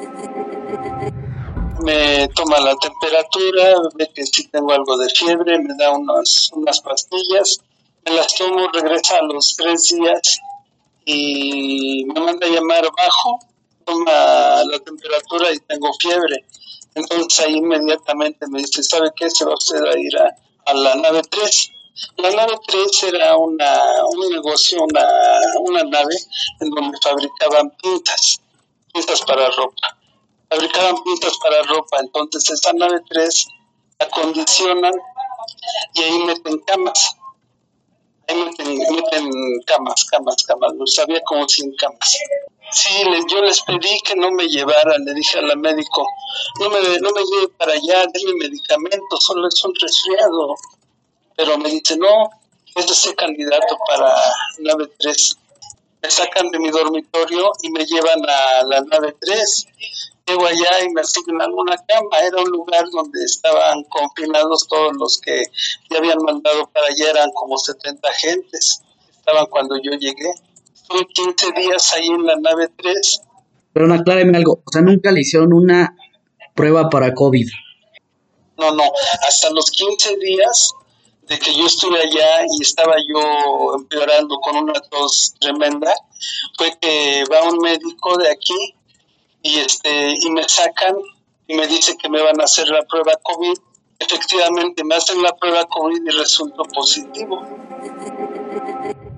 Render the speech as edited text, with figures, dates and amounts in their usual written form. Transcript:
Me toma la temperatura, ve que si tengo algo de fiebre, me da unas pastillas, me las tomo, regresa a los 3 días y me manda a llamar bajo, toma la temperatura y tengo fiebre. Entonces ahí inmediatamente me dice, ¿sabe qué? Se va usted a ir a la nave 3. La nave 3 era un negocio, una nave en donde fabricaban pintas para ropa. Fabricaban pintas para ropa, entonces esa nave 3 acondicionan y ahí meten camas. Ahí meten camas. Había como 100 camas. Sí, yo les pedí que no me llevaran, le dije a la médico, no me lleve para allá, denme medicamentos, solo es un resfriado. Pero me dice, no, es de ser candidato para nave 3. Me sacan de mi dormitorio y me llevan a la nave 3. Llego allá y me asignan una cama. Era un lugar donde estaban confinados todos los que ya habían mandado para allá, eran como 70 gentes. Estaban cuando yo llegué. Estuve 15 días ahí en la nave 3. Pero acláreme algo, o sea, nunca le hicieron una prueba para COVID. No, hasta los 15 días de que yo estuve allá y estaba yo empeorando con una tos tremenda, fue que va un médico de aquí y me sacan y me dice que me van a hacer la prueba COVID. Efectivamente, me hacen la prueba COVID y resultó positivo.